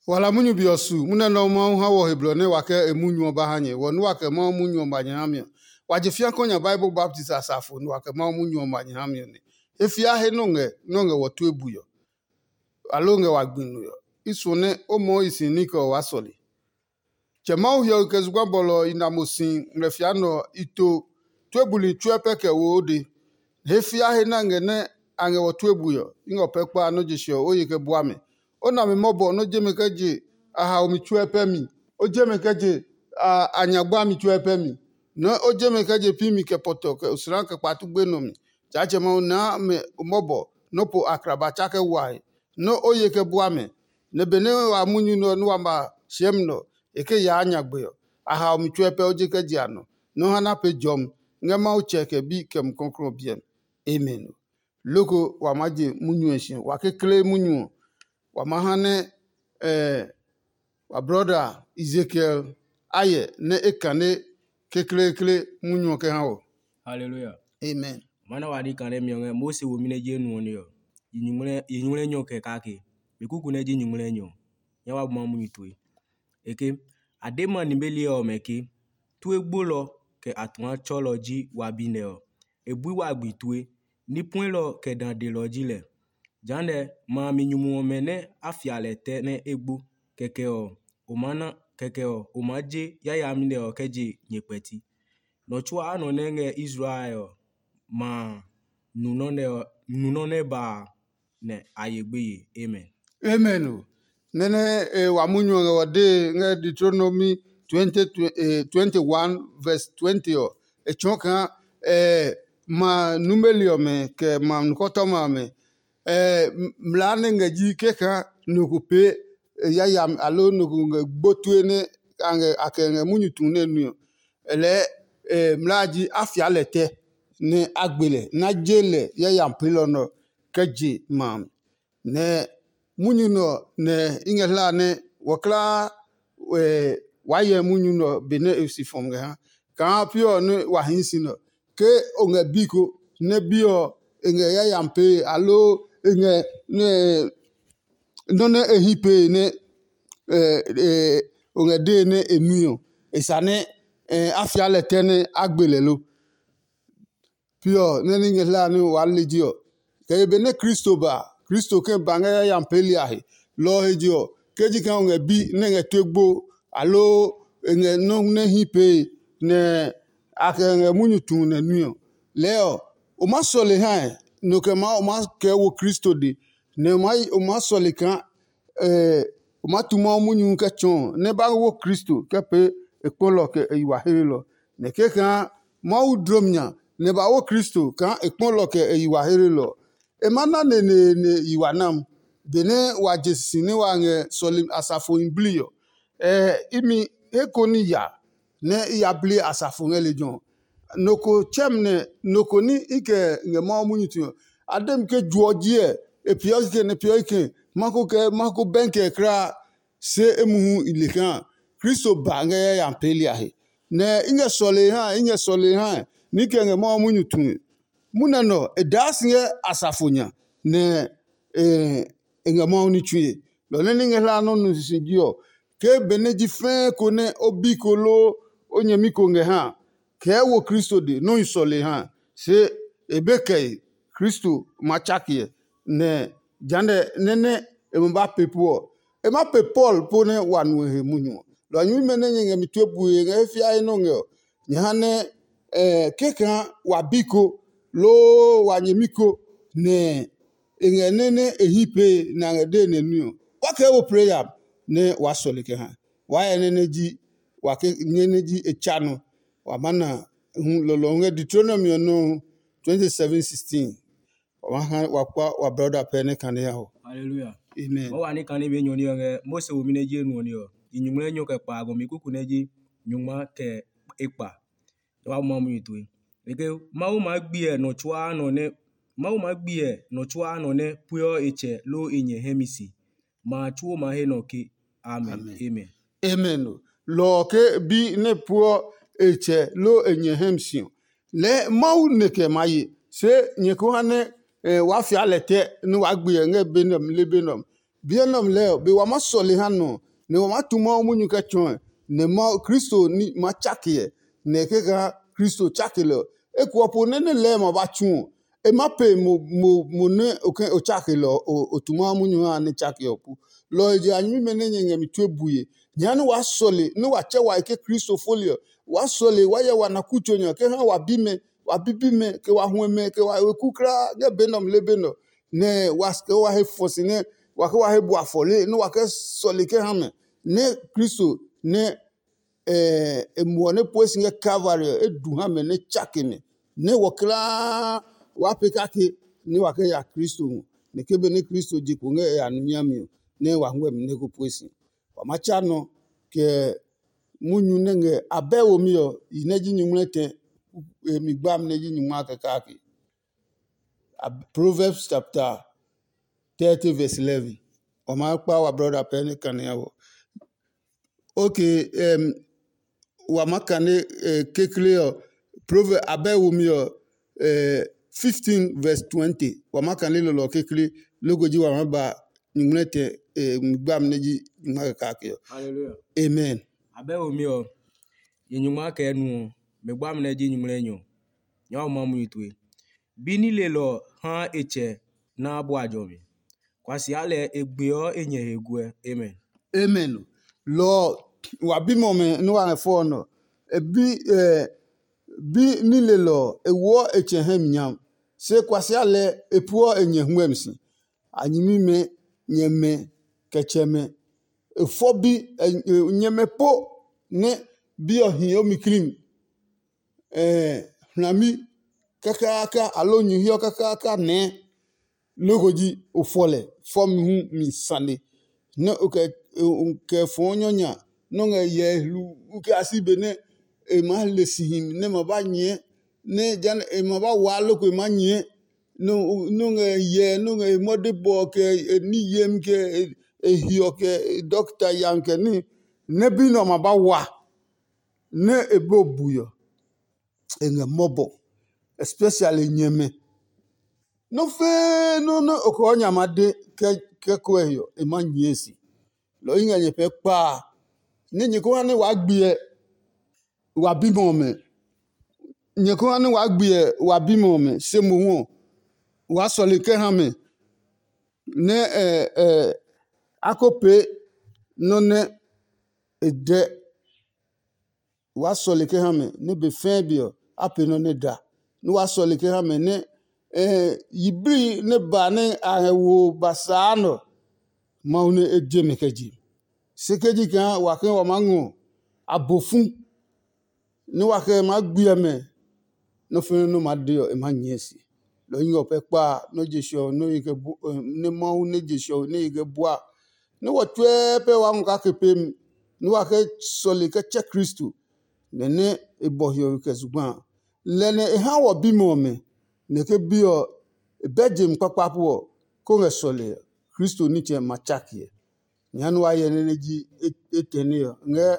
wala munyu biosu muna no ma ha wo heblone wake emunyu ba hanye wonu wake ma munyu mbanyamio wajifia konya Bible Baptist asafo no wake ma munyu mbanyamio ne efia he nonge wotu ebuyo alonge wagbinu yo isone omo isinika wasoli chema uhyo kezugwa bolo inamosin refia no ito twebuli twepeke wode hefia he nange ne ange wotu ebuyo ingo pekpa no jisho oyike buame ona me mobo no jemekeje aha omichuepemi o jemekeje anyagba michuepemi no o jemekeje pimi ke poto ke usran ke patugbe no mi chache ma na me mobo no po akraba chake wai no oyeke buame ne bene wa munyu no no amba shemno eke ya anyagbe aha omichuepe o jekeje ano no hana pe jom ngema o cheke bi kem konkro bien amen loko wa maje munyu eshin wa kekle munyu wamahane wa brother Ezekiel aye ne ekane kekle munyo ke hawo. Hallelujah. Amen. Mana wadi kane mionge Mose wo mine je nu oni yo. Yinyumle nyo ke kake. Bikuku ne je yinyumle nyo. Yawa buma munyi tuwe. Eke adema nimbeli yo meke tuwe gbolo ke atwa cholo ji wabine yo. Ebui wagbi tuwe ni point lo ke dan de lo ji le. Jande ma minyumu mene afiale te ne egbu keke o omana keke o omaje ya amine o keje nyepeti no chua no nenge Israel ma nunone ba ne ayegbeye amen. Amen. Nene wa munyo wade nge Deuteronomy 21 verse 20 o echonka ma numelio me ke ma nkotoma me mlane ngaji keka nukupe yayam alo nuku gbotwene ange akenge munyutune nu ele mlaji afialete ne agbele na jele yayam pilono keji mam ne munyuno ne ingela ne wakla waye munyuno bene esifom ga ka pio ne wahinsino ke onge biko ne bio enge yayam pe alo ne none ehipe ne ongede ne enuyo esane afiale tene agbelelo pio ne ningela ni walejio ke bene Kristo ke banga ya mpeli ahi lo hejio keji kan onge bi ne ngetegbo alo nge no ne hipe ne akenge munyutu ne nuyo leo o masole ha no ke ma o mas ke wo Kristo de ne mai o masole kan o matuma munyu ke chon ne ba wo Kristo ke pe ekpolo ke iwa herelo ne ke kan ma udromnya ne ba wo Kristo kan ekpolo ke iwa herelo e mana ne iwa nam bene wa jesini wa nge solim asafo imblio imi ekoni ya ne ya bli asafo ngelejon noko chemne noko ni ike nge ma munyitu adem ke juojie e pioike ne pioike mako benke kra se emuhu ilekan Kristo bange ya mpeli ahe ne inge sole ha ni ke nge ma munyitu muna no edas nge asafonya ne nge ma unitue lo ne nge la no nusijio ke beneji fen ko ne obikolo onyemiko nge ha ke wo Kristo de no isole ha se ebeke Kristo machakie ne jande nene emba pepo e ma pe Paul pone wanu he munyu lo anyu mene nge mitwebu nge efia ino nge nyane keka wabiko lo wanyemiko ne nge nene ehipe na ngede ne nu wake wo prayer ne wasole ke ha wa nene ji wake nene ji echano wamana lolonge Deuteronomy no 27:16 wa brother pene kane yaho. Hallelujah. Amen. O wani kane be nyoni nge Mose wo mine je nu oni yo yinyumle nyo ke pa ago mi kuku neji nyuma ke ekpa wa mamu yitwe eke mawu magbie no chwa no ne puyo eche lo inye hemisi ma chuo ma he no ke amen. Amen. Lo ke bi ne puo eche lo enye hemsi le mawu neke mayi se nyeko hane wa fi alete ni wa gbe nge benom le benom bienam leo be wa masole hano ne wa matuma munyu ka chon ne ma Kristo ni ma chakie ne ke ga Kristo chakelo e ko po ne le ma ba chun e ma pe mo ne o chakelo o tuma munyu ha ne chakio pu lo je anyi me ne nye mi twebuye nyane wa sole ne wa che wa ke Kristo folio wa sole wa ye wa na kuchonya ke ha wa bibime ke wa hueme ke wa kukra ne benom le beno ne waske wa he fosi ne wake wa he buafole ne wake sole ke hame ne Kristo ne emuone poesi nge Calvary edu hame ne chakeme ne wakla wapekake ne wake ya Kristo ne kebe ne Kristo jiku nge ya nunyami ne wahwe ne ko poesi wa machano ke munyu nenge abewo mio ineji nyumlete migbam neji nyumwa kakaki Proverbs chapter 30 verse 11. Oma pa wa brother Penny Kaniawo. Okay, wamakane kekle Proverbs abewumio 15 verse 20. Wamakane lolo kekle logoji wamaba nyumlete migbam neji nyumwa kakaki. Hallelujah. Amen. Abewumio yenyuma ka enu megbam neji nyumlenyo. Nyawo mamu itwe. Bini lelo ha eche na abu ajomi. Kwasi ale egbeo enye egwe. Amen. Amen. Lord, wabimo me no wa fo no. Bi ni lelo ewo eche hem nyam. Se kwasi ale epuo enye huemsi. Anyimi me nyeme kecheme. Efo bi nyeme po ne bi ohin omikrim. Nami kakaka alo nyuhio kakaka ne logoji ofole form hu mi sande ne ke fonyonya no nge ye lu uke asibe ne e ma lesihim ne ma ba nye ne jan e ma ba wa lo ko ma nye no nge ye no nge modebo ke ni yem ke hio ke doctor yanke ni ne bi no ma ba wa ne ebo buyo enge mobo especially nyeme no fe no okonya made ke kwehyo e ma nyesi lo inga nye pe pa ni nyiko ni wa gbe wa bimo me nyiko ni wa gbe wa bimo me se mo won wa sole ke han me ne akope no ne ede wa sole ke han me ne be fin bio ape no ne da no wa sole ke han me ne yibri ne ba ne ahewo basano maune ejeme keji sekeji kan wa ke wa mangu abofun ni wa ke ma gbe me no fe no ma de e ma nyesi lo yin ope pa no jesho no ike ne mau ne jesho ne ike bua ne wo twe pe wa nka ke pem ni wa ke sole ke che Kristo ne ebohio ke zugban lene e ha wo bimo me ne ke bio bejem papapo ko ngesole Kristo ni che machakie nyanu wa ye ne ji etene nge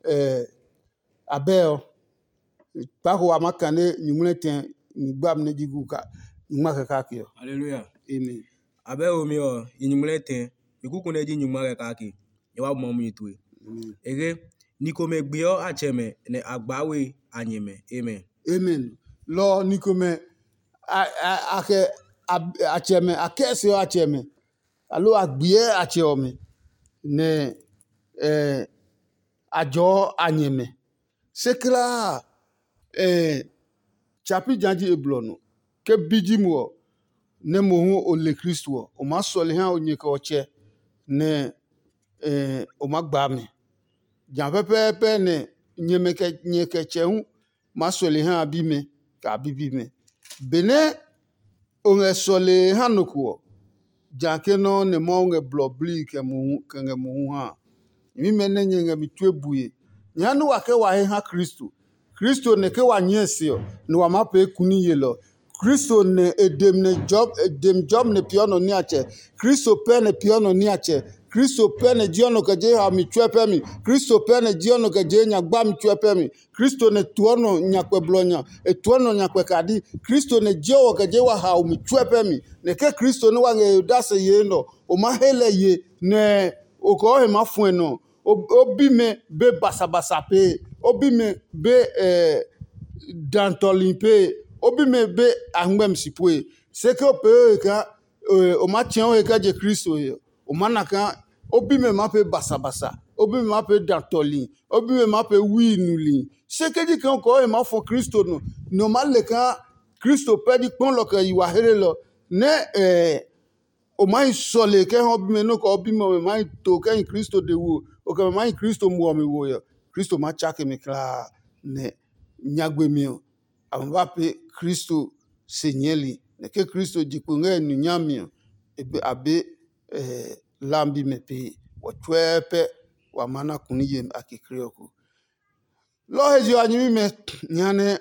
abel pa ko amakane nyumlete ngbam ne ji guka nyuma kakio. Hallelujah. Amen. Abewumio yenyumlete ikuku neji nyuma kakaki. Nyawo mamu itwe. Ege nikome gbeo acheme ne agbawe anyeme. Amen. Amen. Lo nikome ake acheme akese acheme alo agbie acheme ne ajo anyeme sekla chapi janji eblono ke bijimo ne mohu ole Kristo o ma sole han onye ko che ne o ma gba mi jan pepe ne nyeke chehu ma sole han abime ka bibime bene o nge sole hanuko janke no ne mo nge blobli ke nge mu ha mi mene nge mi twebuye nyanu wa ke wa he ha Kristo ne ke wa nyesio ne wa mape kuni yelo Kristo ne edem job ne piono ni ache Kristo pe ne piono ni ache Kristo pɛ ne gye ɔno kagye ha mi twɛ pɛ mi Kristo pɛ ne gye ɔno kagye nyagba mi twɛ pɛ mi Kristo ne tuɔ no nyakpɛ blonya etuɔ no nyakpɛ kadi Kristo ne gye ɔ kagye wa ha mi twɛ pɛ mi ne ke Kristo ne wa nge da se ye no o ma hele ye ne o ko he ma fun no obi me be basabasa pe obi me be dantolin pe obi me be ahmem sipue se ke pe ka o ma tian o ka je Kristo ye o ma na ka obi me ma pe basabasa obi me ma pe dantolin obi me ma pe winuli se ke di kan ko e ma fo Kristo no ma le ka Kristo pe di pon lo ka yiwa here lo ne o ma isole ke obi me no ko obi me ma to ke Kristo de wo o ka ma Kristo mu mi wo yo Kristo ma chake me kla ne nyagbe mi o amba pe Kristo senyeli ne ke Kristo jikunga nu nyami ebe abe lambi me pe wa twepe wa mana kuni yem akikrioko lo heji anyimi me nyane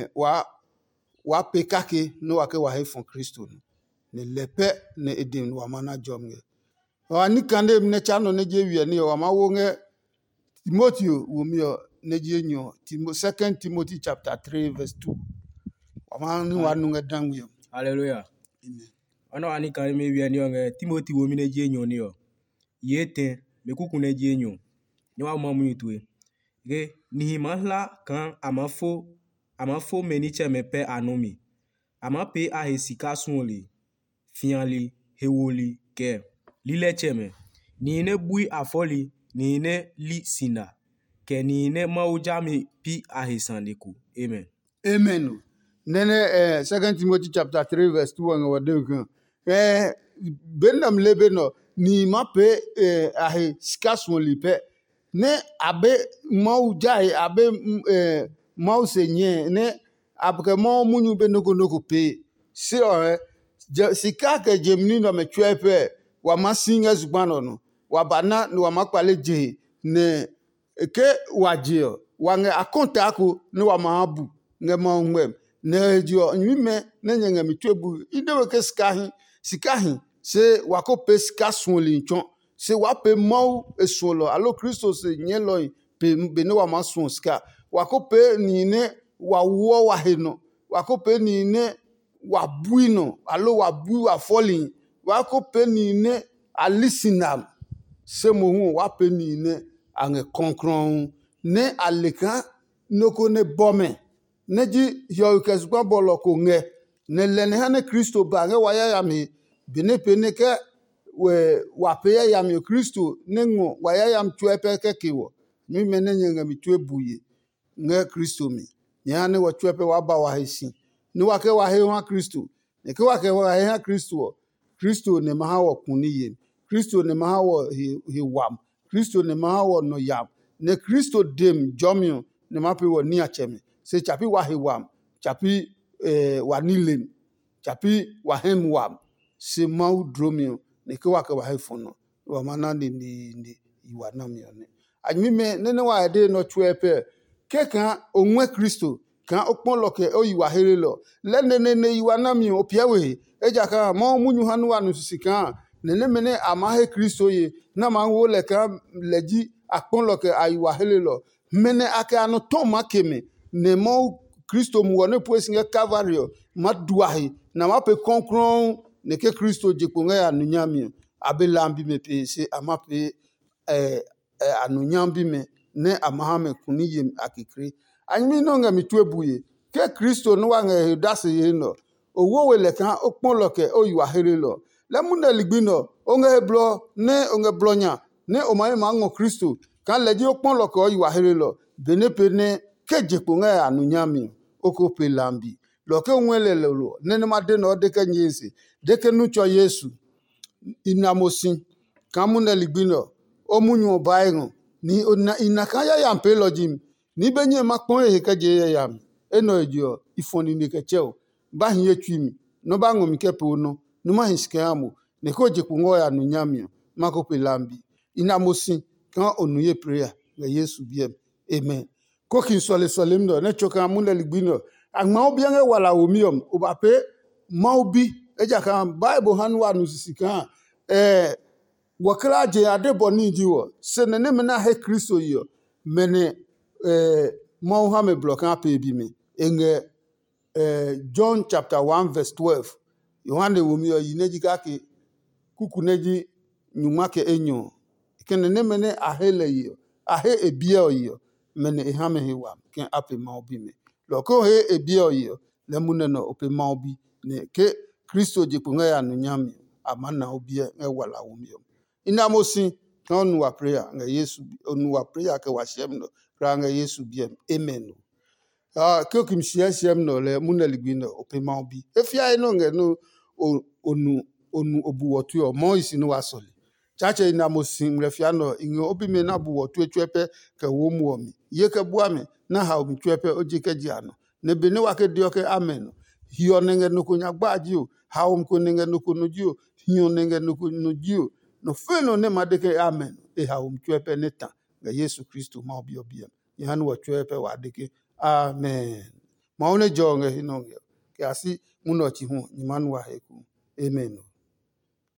wa pe kake no wa ke wa he fon Kristo ne lepe ne edim wa mana jomge wa ni kande ne chano ne je wi ni wa ma wo nge Timoteo wo mi ne je nyo 2 Timothy chapter 3 verse 2 wa ma ni wa nu nge dan wi Hallelujah. amen Ono ani kan me wi ani on Timothy wo mi ne je nyo ni yo. Yete me kuku ne je nyo. Ni wa mo mu yitwe. Ge ni himahla kan amafo meni che me pe anomi. Ama pe a hesika sunli. Fianli hewoli ke. Lile cheme. Ni ne bui afoli ni ne li sina. Ke ni ne maujami pi a hesandeku. Amen. amen nene 2 Timothy chapter 3 verse 2 nga wade kan benam lebe no ni mape ahe skason lipe ne abe mau jai abe mau senye ne abke mau munyu be noko pe si ore sika ke jemni no me twepe wa masinga zubano no wa bana no wa makwale je ne ke wajio wa nge akonta ako ne wa mabu nge mau ngwem ne dio nyime ne nyanga mitwebu idewe ke sikahin se wakope ska sonli nchon se wape mau esolo alo Kristo se nyelo pe bene wa mason ska wakope ni ne wa wo wa heno wakope ni ne wa buino alo wa bu wa falling wakope ni ne alisinam se mo hu wape ni ne ange konkron ne aleka noko ne bome neji yo kesgba bolo ko nge ne lene hane Kristo ba nge waya ya mi bene pene ke we wa pe ya mi Kristo nengo waya ya mtwe pe ke kiwo mi mene nyenga mi twe buye nge Kristo mi nyane wa twe pe wa ba wa hesi ni wa ke wa he wa Kristo ne ke wa ke wa he ha Kristo Kristo ne ma ha wo kuniye Kristo ne ma ha wo he wam Kristo ne ma ha wo no yam ne Kristo dem jomio ne ma pe wo ni acheme se chapi wa he wam chapi wa nilen chapi wa hem wam se mau dromio ne ke wa he fono wa mana ni iwa na mi one anyi me ne wa de no twepe ke kan onwe Kristo kan opon loke o iwa here lo le ne iwa na mi o piawe eja kan mo munyu hanu wa no sisikan ne mene ama he Kristo ye na ma wo le kan leji apon loke aiwa here lo mene ake ano to makeme ne mo Kristo mu wone poesinga Calvario maduahi na mape konkron ne ke Kristo jekunga ya nunyami abelambi me pe se amape anunyambi me ne amahame kuniyem akikri anyi no nga mitwebuye ke Kristo no wanga dase ye no owo wele kan opon loke oyiwa here lo le muna ligbino onga heblo ne onga blonya ne omaye mango Kristo kan leji opon loke oyiwa here lo benepe ne kejekpo nga anunyami okope lambi loke onwele lo nene made no deke nyesi deke nucho Yesu inamosin kamuna ligbino omunyu obaengo ni inakaya yampe lojim ni benye makpon ekeje yam eno ejo ifoni ni kecheo ba hinye twimi no ba ngom kepe ono no ma hiske amo ne ko jekpo ngo ya anunyami makope lambi inamosin kan onuye prayer ga Yesu biem amen kokin sole mdo ne choka munda ligbino agma obiange wala omiom obape maubi eja kan bible hanwa nusisikan wakala je ade boni ji wo se ne me na he Kristo yo mene mo ha me block ape bi me enge John chapter 1 verse 12 Yohane wo mi yo yineji ka ke kuku neji nyuma ke enyo kene ne mene ahele yo ahe ebia yo mene ehame hewa ken ape ma obi me loko he ebia yo le mune no ope ma obi ne ke Kristo je kunga ya no nyame amana obi e wala wo mi yo ina mosi kan wa prayer nga Yesu onu wa prayer ke wa shem no kra nga Yesu bi amen ke kim shem no le mune ligbi no ope ma obi efia no nga no onu obu wotu yo mo isi no wasoli chache ina mosi mrefia no ingo obi me na bu wotu etwepe ke wo mu omi ye ke bua me na ha omi twepe oje ke jiano ne be ne wa ke dio ke amen hiyo nenge no kunya gbaji o ha om ko nenge no ko no jio hiyo nenge no ko no jio no feno ne madeke amen e ha om twepe neta ga Yesu Kristo ma obi obi ye hanu wa twepe wa deke amen ma one jonge hinonge ke asi muno chi hu nyimanu wa heku amen